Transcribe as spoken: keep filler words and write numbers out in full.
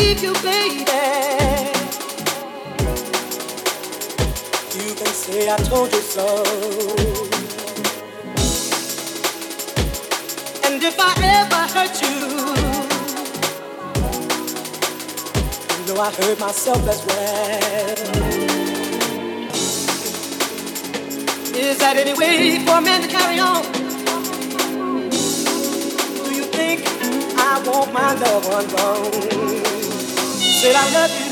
leave you, baby. You can say I told you so. And if I ever hurt you, you know I hurt myself as well. Is that any way for a man to carry on? Do you think I want my loved one gone? Said I love you.